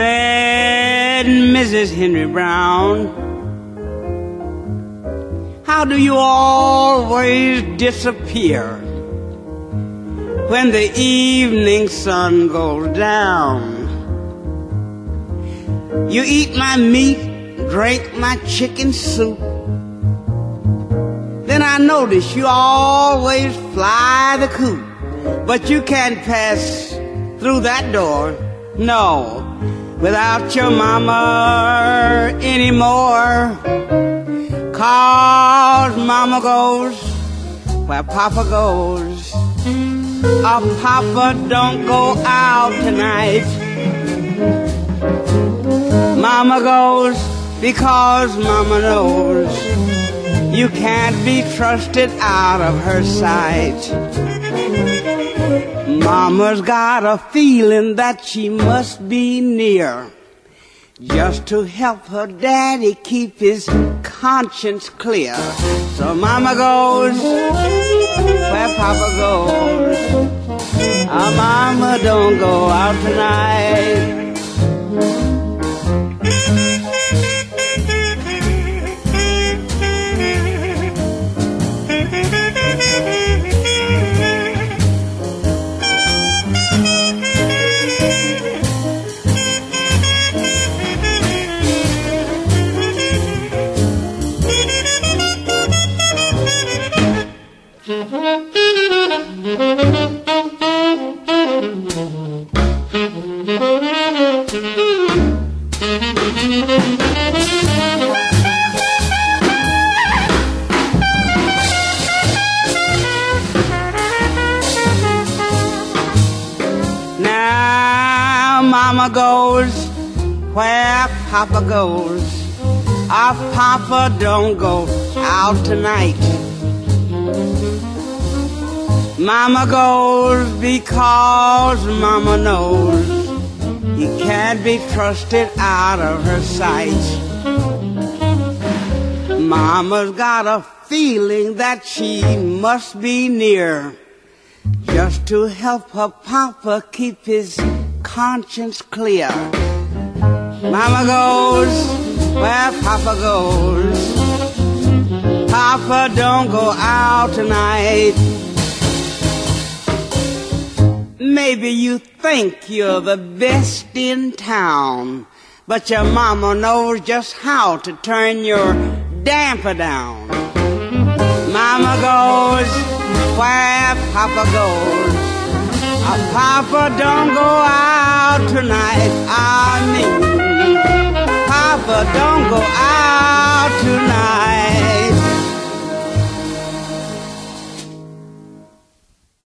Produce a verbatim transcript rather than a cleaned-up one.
said, Missus Henry Brown, how do you always disappear when the evening sun goes down? You eat my meat, drink my chicken soup, then I notice you always fly the coop, but you can't pass through that door, no, without your mama anymore. 'Cause mama goes where papa goes. Oh, papa, don't go out tonight. Mama goes because mama knows you can't be trusted out of her sight. Mama's got a feeling that she must be near, just to help her daddy keep his conscience clear. So mama goes where papa goes. Oh, mama, don't go out tonight. Now mama goes where papa goes. Our papa don't go out tonight. Mama goes because mama knows he can't be trusted out of her sight. Mama's got a feeling that she must be near, just to help her papa keep his conscience clear. Mama goes where papa goes. Papa, don't go out tonight. Maybe you think you're the best in town, but your mama knows just how to turn your damper down. Mama goes where papa goes. Oh, papa, don't go out tonight. I mean, papa, don't go out.